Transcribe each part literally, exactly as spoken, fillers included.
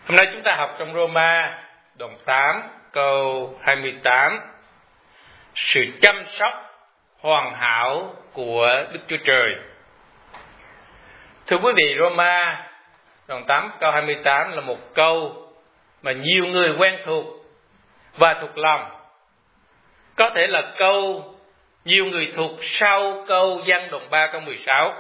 Hôm nay chúng ta học trong Roma đoạn tám câu hai mươi tám, sự chăm sóc hoàn hảo của Đức Chúa Trời. Thưa quý vị, Roma đoạn tám câu hai mươi tám là một câu mà nhiều người quen thuộc và thuộc lòng. Có thể là câu nhiều người thuộc sau câu Giăng đoạn ba câu mười sáu.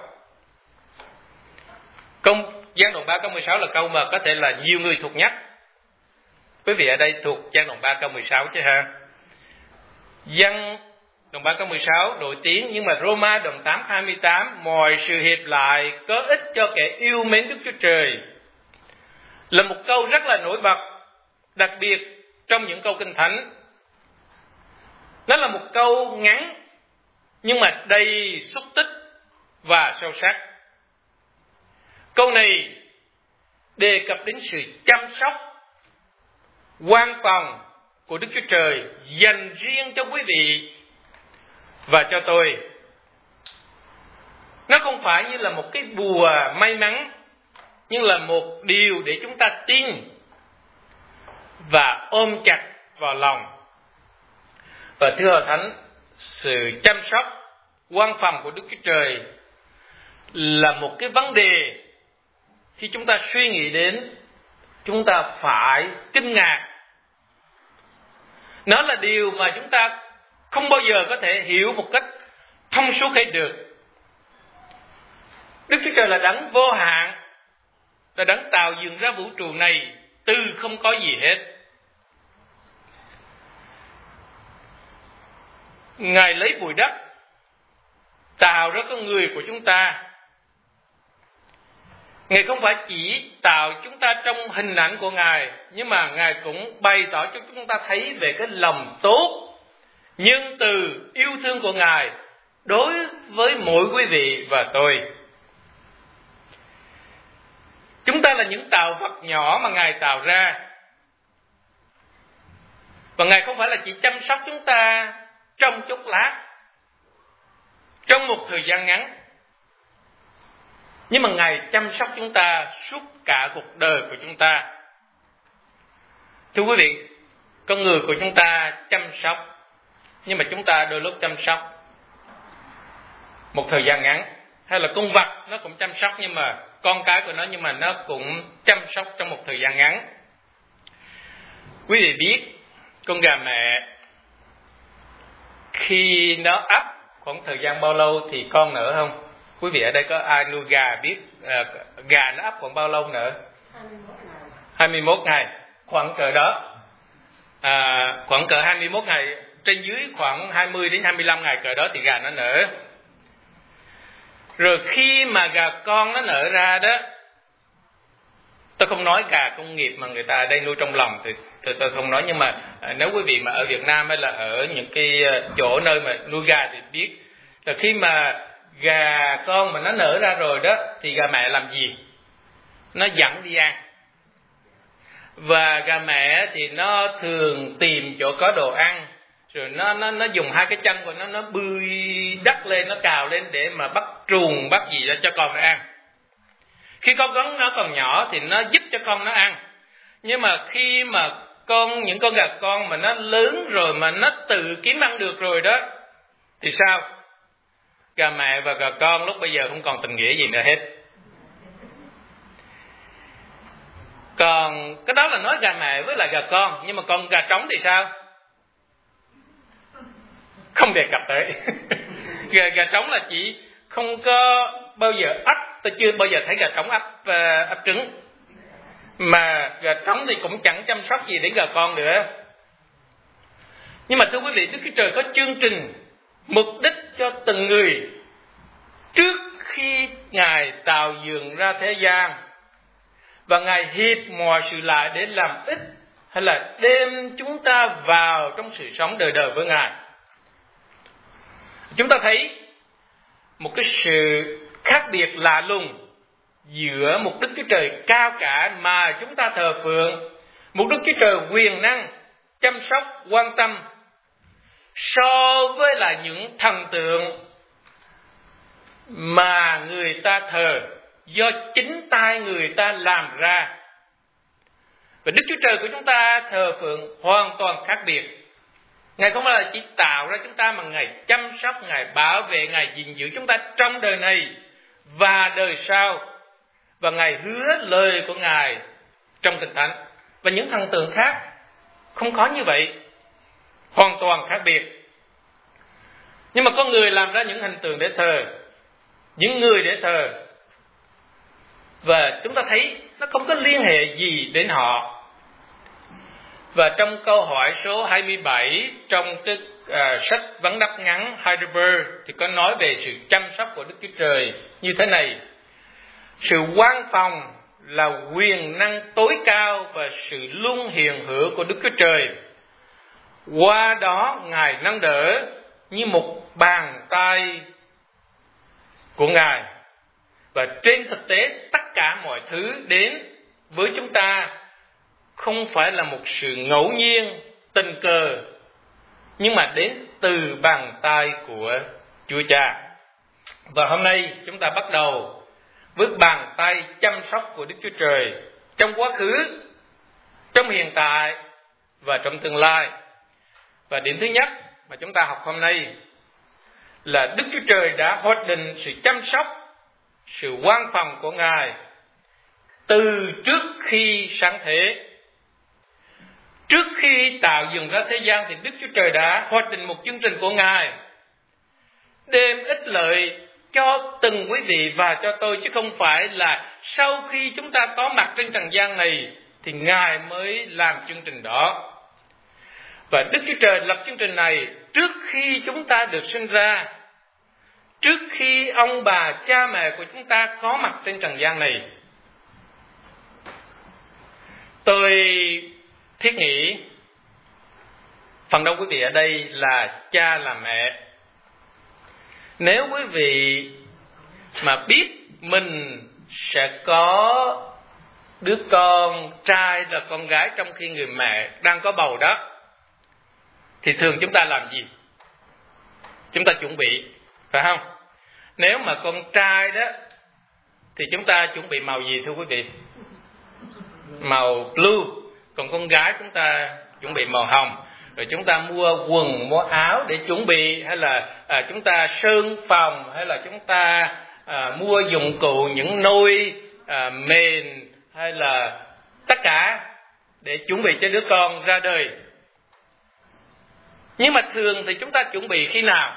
Câu Giăng đoạn ba câu mười sáu là câu mà có thể là nhiều người thuộc nhất. Quý vị ở đây thuộc Giăng đoạn ba câu mười sáu chứ ha. Giăng đoạn ba câu mười sáu nổi tiếng, nhưng mà Roma đoạn tám hai mươi tám, mọi sự hiệp lại có ích cho kẻ yêu mến Đức Chúa Trời, là một câu rất là nổi bật, đặc biệt trong những câu Kinh Thánh. Nó là một câu ngắn nhưng mà đầy xúc tích và sâu sắc. Câu này đề cập đến sự chăm sóc quan phòng của Đức Chúa Trời dành riêng cho quý vị và cho tôi. Nó không phải như là một cái bùa may mắn, nhưng là một điều để chúng ta tin và ôm chặt vào lòng. Và thưa Hội Thánh, sự chăm sóc quan phòng của Đức Chúa Trời là một cái vấn đề khi chúng ta suy nghĩ đến, chúng ta phải kinh ngạc. Nó là điều mà chúng ta không bao giờ có thể hiểu một cách thông suốt hết được. Đức Chúa Trời là đấng vô hạn, là đấng tạo dựng ra vũ trụ này từ không có gì hết. Ngài lấy bụi đất tạo ra con người của chúng ta. Ngài không phải chỉ tạo chúng ta trong hình ảnh của Ngài, nhưng mà Ngài cũng bày tỏ cho chúng ta thấy về cái lòng tốt, nhân từ, yêu thương của Ngài đối với mỗi quý vị và tôi. Chúng ta là những tạo vật nhỏ mà Ngài tạo ra. Và Ngài không phải là chỉ chăm sóc chúng ta trong chốc lát, trong một thời gian ngắn, nhưng mà Ngài chăm sóc chúng ta suốt cả cuộc đời của chúng ta. Thưa quý vị, con người của chúng ta chăm sóc, nhưng mà chúng ta đôi lúc chăm sóc một thời gian ngắn. Hay là con vật nó cũng chăm sóc, nhưng mà con cái của nó, nhưng mà nó cũng chăm sóc trong một thời gian ngắn. Quý vị biết con gà mẹ khi nó ấp khoảng thời gian bao lâu thì con nở không? Quý vị ở đây có ai nuôi gà biết à, gà nó ấp khoảng bao lâu nở? hai mươi mốt ngày. Khoảng cỡ đó. À, khoảng cỡ hai mươi mốt ngày, trên dưới khoảng hai mươi đến hai mươi lăm ngày cỡ đó thì gà nó nở. Rồi khi mà gà con nó nở ra đó, tôi không nói gà công nghiệp mà người ta ở đây nuôi trong lòng thì tôi, tôi không nói, nhưng mà à, nếu quý vị mà ở Việt Nam hay là ở những cái chỗ nơi mà nuôi gà thì biết là khi mà gà con mà nó nở ra rồi đó thì gà mẹ làm gì? Nó dẫn đi ăn. Và gà mẹ thì nó thường tìm chỗ có đồ ăn, rồi nó nó nó dùng hai cái chân của nó nó bươi đất lên, nó cào lên để mà bắt trùng bắt gì đó cho con nó ăn. Khi con con nó còn nhỏ thì nó giúp cho con nó ăn. Nhưng mà khi mà con những con gà con mà nó lớn rồi mà nó tự kiếm ăn được rồi đó thì sao? Gà mẹ và gà con lúc bây giờ không còn tình nghĩa gì nữa hết. Còn cái đó là nói gà mẹ với lại gà con, nhưng mà còn gà trống thì sao? Không đề cập tới. gà, gà trống là chỉ không có bao giờ ấp. Tôi chưa bao giờ thấy gà trống ấp uh, ấp trứng. Mà gà trống thì cũng chẳng chăm sóc gì đến gà con nữa. Nhưng mà thưa quý vị, Đức Chúa Trời có chương trình mục đích cho từng người trước khi Ngài tạo dựng ra thế gian, và Ngài hiệp mọi sự lại để làm ích hay là đem chúng ta vào trong sự sống đời đời với Ngài. Chúng ta thấy một cái sự khác biệt lạ lùng giữa một Đức Chúa Trời cao cả mà chúng ta thờ phượng, một Đức Chúa Trời quyền năng, chăm sóc, quan tâm, so với lại những thần tượng mà người ta thờ do chính tay người ta làm ra. Và Đức Chúa Trời của chúng ta thờ phượng hoàn toàn khác biệt. Ngài không phải là chỉ tạo ra chúng ta, mà Ngài chăm sóc, Ngài bảo vệ, Ngài gìn giữ chúng ta trong đời này và đời sau. Và Ngài hứa lời của Ngài trong Kinh Thánh. Và những thần tượng khác không có như vậy, hoàn toàn khác biệt. Nhưng mà con người làm ra những hình tượng để thờ, những người để thờ, và chúng ta thấy nó không có liên hệ gì đến họ. Và trong câu hỏi số hai mươi bảy trong cái uh, sách vấn đáp ngắn Heidelberg thì có nói về sự chăm sóc của Đức Chúa Trời như thế này: sự quan phòng là quyền năng tối cao và sự luôn hiện hữu của Đức Chúa Trời. Qua đó Ngài nâng đỡ như một bàn tay của Ngài. Và trên thực tế tất cả mọi thứ đến với chúng ta không phải là một sự ngẫu nhiên, tình cờ, nhưng mà đến từ bàn tay của Chúa Cha. Và hôm nay chúng ta bắt đầu với bàn tay chăm sóc của Đức Chúa Trời trong quá khứ, trong hiện tại và trong tương lai. Và điểm thứ nhất mà chúng ta học hôm nay là Đức Chúa Trời đã hoạch định sự chăm sóc, sự quan phòng của Ngài từ trước khi sáng thế. Trước khi tạo dựng ra thế gian thì Đức Chúa Trời đã hoạch định một chương trình của Ngài, đem ích lợi cho từng quý vị và cho tôi, chứ không phải là sau khi chúng ta có mặt trên trần gian này thì Ngài mới làm chương trình đó. Và Đức Chúa Trời lập chương trình này trước khi chúng ta được sinh ra, trước khi ông bà cha mẹ của chúng ta có mặt trên trần gian này. Tôi thiết nghĩ phần đông quý vị ở đây là cha là mẹ. Nếu quý vị mà biết mình sẽ có đứa con trai là con gái trong khi người mẹ đang có bầu đó, thì thường chúng ta làm gì? Chúng ta chuẩn bị, phải không? Nếu mà con trai đó thì chúng ta chuẩn bị màu gì thưa quý vị? Màu blue. Còn con gái chúng ta chuẩn bị màu hồng. Rồi chúng ta mua quần, mua áo để chuẩn bị, hay là à, chúng ta sơn phòng, hay là chúng ta à, mua dụng cụ, những nôi, à, mền, hay là tất cả để chuẩn bị cho đứa con ra đời. Nhưng mà thường thì chúng ta chuẩn bị khi nào?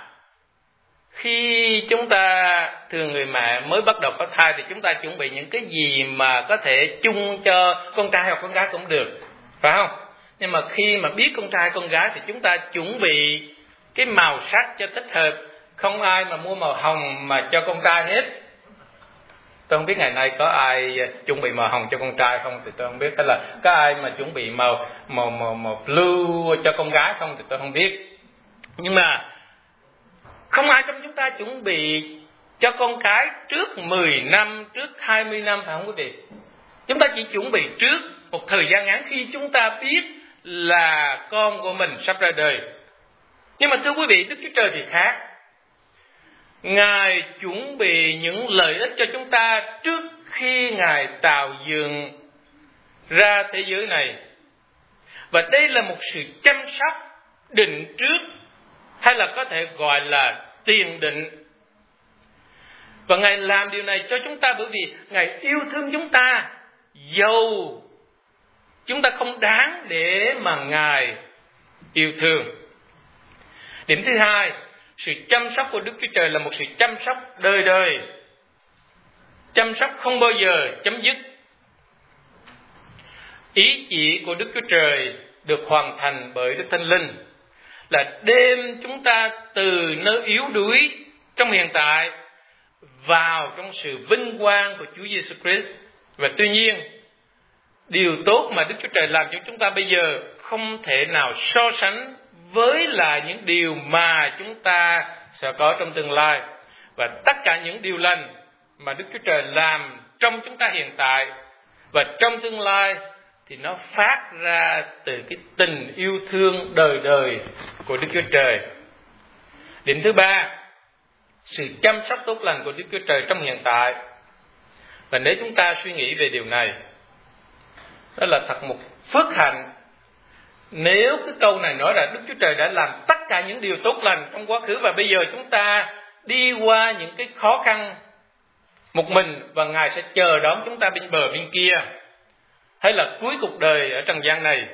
Khi chúng ta, thường người mẹ mới bắt đầu có thai thì chúng ta chuẩn bị những cái gì mà có thể chung cho con trai hoặc con gái cũng được, phải không? Nhưng mà khi mà biết con trai con gái thì chúng ta chuẩn bị cái màu sắc cho thích hợp. Không ai mà mua màu hồng mà cho con trai hết. Tôi không biết ngày nay có ai chuẩn bị màu hồng cho con trai không thì tôi không biết. Hay là có ai mà chuẩn bị màu màu màu màu blue cho con gái không thì tôi không biết. Nhưng mà không ai trong chúng ta chuẩn bị cho con cái trước mười năm, trước hai mươi năm, phải không quý vị? Chúng ta chỉ chuẩn bị trước một thời gian ngắn khi chúng ta biết là con của mình sắp ra đời. Nhưng mà thưa quý vị, Đức Chúa Trời thì khác. Ngài chuẩn bị những lợi ích cho chúng ta trước khi Ngài tạo dựng ra thế giới này. Và đây là một sự chăm sóc định trước, hay là có thể gọi là tiền định. Và Ngài làm điều này cho chúng ta bởi vì Ngài yêu thương chúng ta, dầu chúng ta không đáng để mà Ngài yêu thương. Điểm thứ hai, sự chăm sóc của Đức Chúa Trời là một sự chăm sóc đời đời. Chăm sóc không bao giờ chấm dứt. Ý chỉ của Đức Chúa Trời được hoàn thành bởi Đức Thánh Linh là đem chúng ta từ nơi yếu đuối trong hiện tại vào trong sự vinh quang của Chúa Giêsu Christ. Và tuy nhiên, điều tốt mà Đức Chúa Trời làm cho chúng ta bây giờ không thể nào so sánh với là những điều mà chúng ta sẽ có trong tương lai. Và tất cả những điều lành mà Đức Chúa Trời làm trong chúng ta hiện tại và trong tương lai thì nó phát ra từ cái tình yêu thương đời đời của Đức Chúa Trời. Điểm thứ ba, sự chăm sóc tốt lành của Đức Chúa Trời trong hiện tại. Và nếu chúng ta suy nghĩ về điều này, Đó là thật một phước hạnh. Nếu cái câu này nói là Đức Chúa Trời đã làm tất cả những điều tốt lành trong quá khứ, và bây giờ chúng ta đi qua những cái khó khăn một mình, và Ngài sẽ chờ đón chúng ta bên bờ bên kia, hay là cuối cuộc đời ở trần gian này.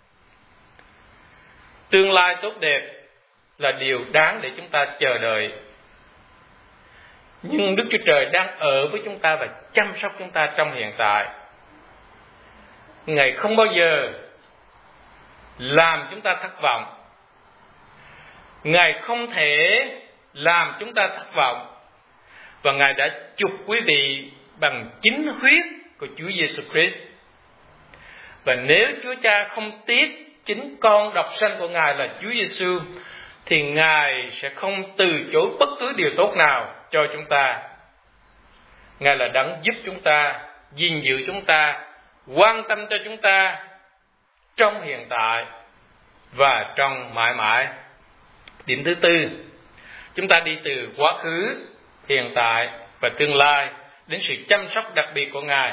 Tương lai tốt đẹp là điều đáng để chúng ta chờ đợi. Nhưng Đức Chúa Trời đang ở với chúng ta và chăm sóc chúng ta trong hiện tại. Ngài không bao giờ làm chúng ta thất vọng. Ngài không thể làm chúng ta thất vọng. Và Ngài đã chuộc quý vị bằng chính huyết của Chúa Giêsu Christ. Và nếu Chúa Cha không tiếc chính con độc sanh của Ngài là Chúa Giêsu, thì Ngài sẽ không từ chối bất cứ điều tốt nào cho chúng ta. Ngài là đấng giúp chúng ta, gìn giữ chúng ta, quan tâm cho chúng ta trong hiện tại và trong mãi mãi. Điểm thứ tư, chúng ta đi từ quá khứ, hiện tại và tương lai đến sự chăm sóc đặc biệt của Ngài.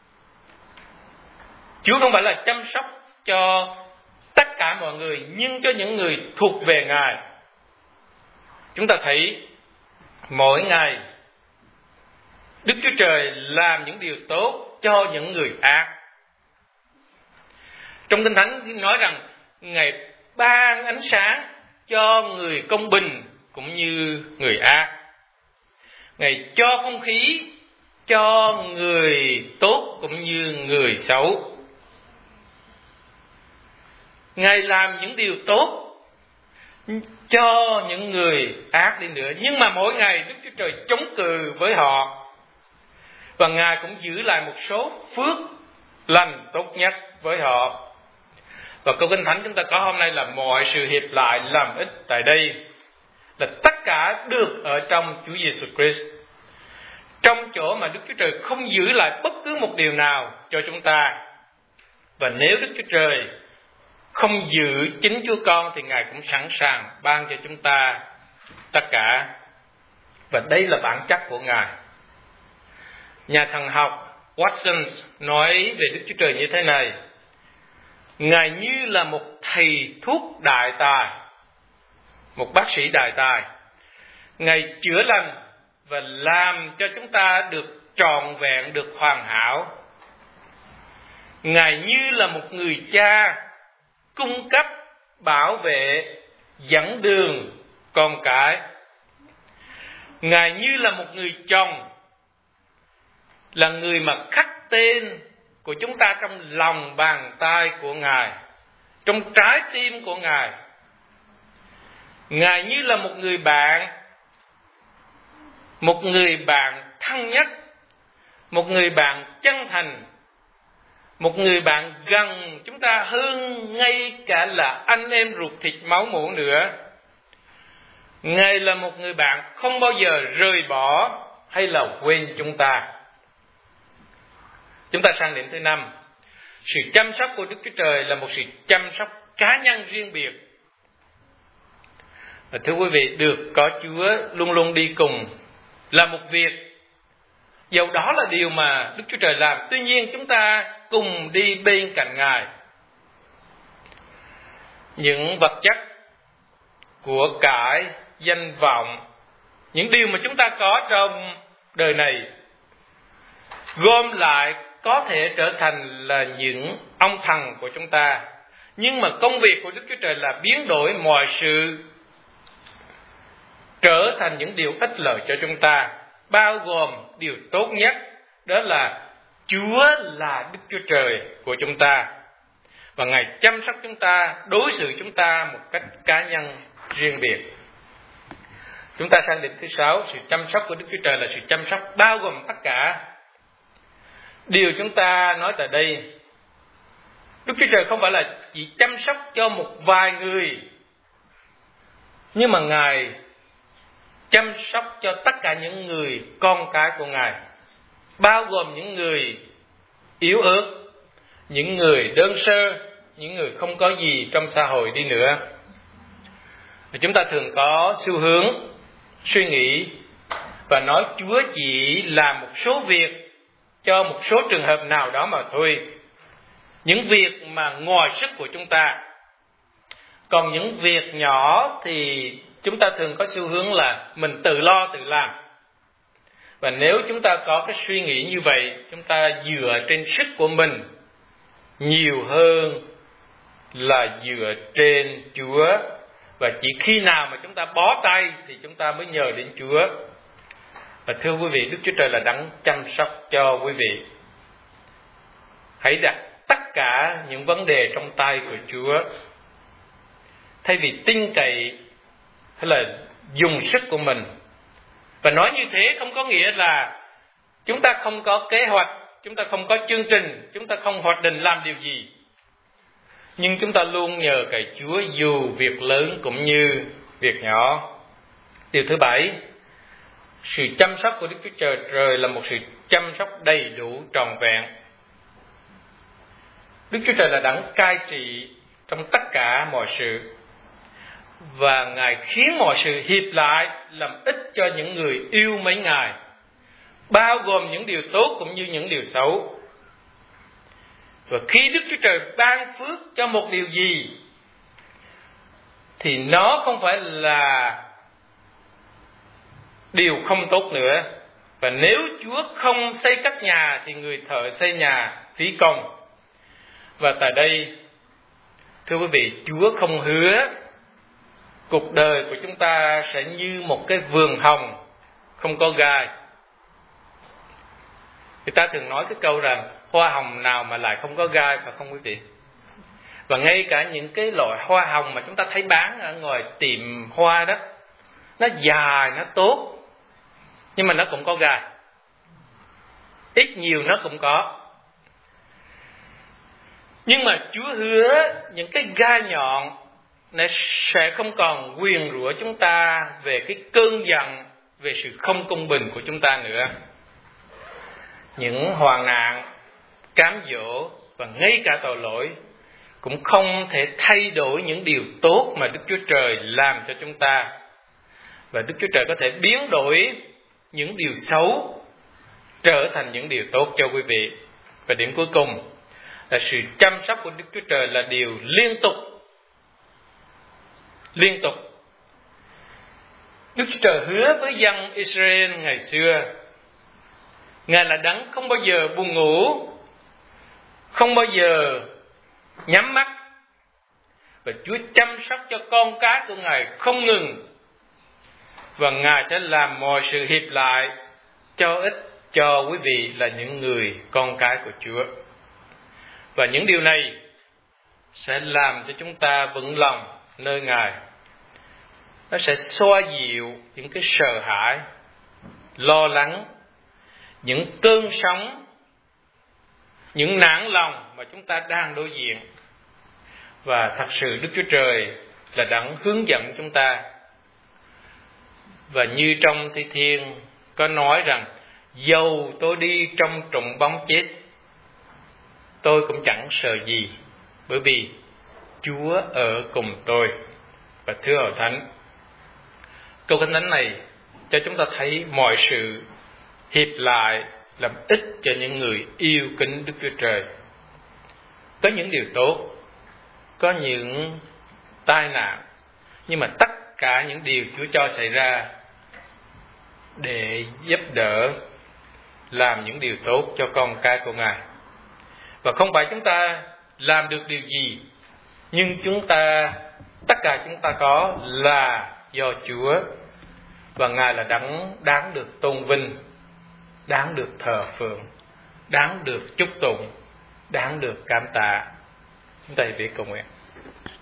Chúa không phải là chăm sóc cho tất cả mọi người, nhưng cho những người thuộc về Ngài. Chúng ta thấy mỗi ngày Đức Chúa Trời làm những điều tốt cho những người ác. Trong Kinh Thánh nói rằng Ngài ban ánh sáng cho người công bình cũng như người ác. Ngài cho không khí cho người tốt cũng như người xấu. Ngài làm những điều tốt cho những người ác đi nữa, nhưng mà mỗi ngày Đức Chúa Trời chống cự với họ, và Ngài cũng giữ lại một số phước lành tốt nhất với họ. Và câu Kinh Thánh chúng ta có hôm nay là mọi sự hiệp lại làm ích tại đây, là tất cả được ở trong Chúa Giêsu Christ. Trong chỗ mà Đức Chúa Trời không giữ lại bất cứ một điều nào cho chúng ta. Và nếu Đức Chúa Trời không giữ chính Chúa Con thì Ngài cũng sẵn sàng ban cho chúng ta tất cả. Và đây là bản chất của Ngài. Nhà thần học Watson nói về Đức Chúa Trời như thế này: Ngài như là một thầy thuốc đại tài, một bác sĩ đại tài. Ngài chữa lành và làm cho chúng ta được trọn vẹn, được hoàn hảo. Ngài như là một người cha cung cấp, bảo vệ, dẫn đường con cái. Ngài như là một người chồng, là người mà khắc tên của chúng ta trong lòng bàn tay của Ngài, trong trái tim của Ngài. Ngài như là một người bạn, một người bạn thân nhất, một người bạn chân thành, một người bạn gần chúng ta hơn ngay cả là anh em ruột thịt máu mủ nữa. Ngài là một người bạn không bao giờ rời bỏ hay là quên chúng ta. Chúng ta sang điểm thứ năm. Sự chăm sóc của Đức Chúa Trời là một sự chăm sóc cá nhân riêng biệt. Và thưa quý vị, được có Chúa luôn luôn đi cùng là một việc, dầu đó là điều mà Đức Chúa Trời làm. Tuy nhiên chúng ta cùng đi bên cạnh Ngài. Những vật chất, của cải, danh vọng, những điều mà chúng ta có trong đời này, gom lại có thể trở thành là những ông thần của chúng ta. Nhưng mà công việc của Đức Chúa Trời là biến đổi mọi sự trở thành những điều ích lợi cho chúng ta, bao gồm điều tốt nhất, đó là Chúa là Đức Chúa Trời của chúng ta, và Ngài chăm sóc chúng ta, đối xử chúng ta một cách cá nhân riêng biệt. Chúng ta sang điểm thứ sáu. Sự chăm sóc của Đức Chúa Trời là sự chăm sóc bao gồm tất cả. Điều chúng ta nói tại đây, Đức Chúa Trời không phải là chỉ chăm sóc cho một vài người, nhưng mà Ngài chăm sóc cho tất cả những người con cái của Ngài, bao gồm những người yếu ớt, những người đơn sơ, những người không có gì trong xã hội đi nữa. Chúng ta thường có xu hướng suy nghĩ và nói Chúa chỉ làm một số việc cho một số trường hợp nào đó mà thôi. những việc mà ngoài sức của chúng ta. Còn những việc nhỏ thì chúng ta thường có xu hướng là mình tự lo tự làm. Và nếu chúng ta có cái suy nghĩ như vậy, chúng ta dựa trên sức của mình nhiều hơn là dựa trên Chúa. Và chỉ khi nào mà chúng ta bó tay thì chúng ta mới nhờ đến Chúa. Và thưa quý vị, Đức Chúa Trời là đấng chăm sóc cho quý vị. Hãy đặt tất cả những vấn đề trong tay của Chúa. Thay vì tin cậy hay là dùng sức của mình. Và nói như thế không có nghĩa là chúng ta không có kế hoạch, chúng ta không có chương trình, chúng ta không hoạch định làm điều gì. Nhưng chúng ta luôn nhờ cậy Chúa dù việc lớn cũng như việc nhỏ. Điều thứ bảy, sự chăm sóc của Đức Chúa Trời trời là một sự chăm sóc đầy đủ trọn vẹn. Đức Chúa Trời là đấng cai trị trong tất cả mọi sự. Và Ngài khiến mọi sự hiệp lại làm ích cho những người yêu mến Ngài, bao gồm những điều tốt cũng như những điều xấu. Và khi Đức Chúa Trời ban phước cho một điều gì thì nó không phải là điều không tốt nữa. Và nếu Chúa không xây cất nhà thì người thợ xây nhà phí công. Và tại đây, thưa quý vị, Chúa không hứa cuộc đời của chúng ta sẽ như một cái vườn hồng không có gai. Người ta thường nói cái câu rằng hoa hồng nào mà lại không có gai, phải không quý vị? Và ngay cả những cái loại hoa hồng mà chúng ta thấy bán ở ngoài tiệm hoa đó, nó dài, nó tốt, nhưng mà nó cũng có gai. Ít nhiều nó cũng có. Nhưng mà Chúa hứa những cái gai nhọn này sẽ không còn nguyền rủa chúng ta về cái cơn giận, về sự không công bình của chúng ta nữa. Những hoạn nạn, cám dỗ và ngay cả tội lỗi cũng không thể thay đổi những điều tốt mà Đức Chúa Trời làm cho chúng ta. Và Đức Chúa Trời có thể biến đổi những điều xấu trở thành những điều tốt cho quý vị. Và điểm cuối cùng là sự chăm sóc của Đức Chúa Trời là điều liên tục. Liên tục. Đức Chúa Trời hứa với dân Israel ngày xưa, Ngài là đấng không bao giờ buồn ngủ, không bao giờ nhắm mắt. Và Chúa chăm sóc cho con cái của Ngài không ngừng. Và Ngài sẽ làm mọi sự hiệp lại cho ích cho quý vị là những người con cái của Chúa. Và những điều này sẽ làm cho chúng ta vững lòng nơi Ngài. Nó sẽ xoa dịu những cái sợ hãi, lo lắng, những cơn sóng, những nản lòng mà chúng ta đang đối diện. Và thật sự Đức Chúa Trời là đấng hướng dẫn chúng ta. Và như trong Thi Thiên có nói rằng, dầu tôi đi trong trũng bóng chết, tôi cũng chẳng sợ gì, bởi vì Chúa ở cùng tôi. Và thưa Hội Thánh, câu Kinh Thánh này cho chúng ta thấy mọi sự hiệp lại làm ích cho những người yêu kính Đức Chúa Trời. Có những điều tốt, có những tai nạn, nhưng mà tất cả những điều Chúa cho xảy ra để giúp đỡ làm những điều tốt cho con cái của Ngài. Và không phải chúng ta làm được điều gì, nhưng chúng ta, tất cả chúng ta có là do Chúa. Và Ngài là đấng đáng được tôn vinh, đáng được thờ phượng, đáng được chúc tụng, đáng được cảm tạ. Chúng ta hãy biết cầu nguyện.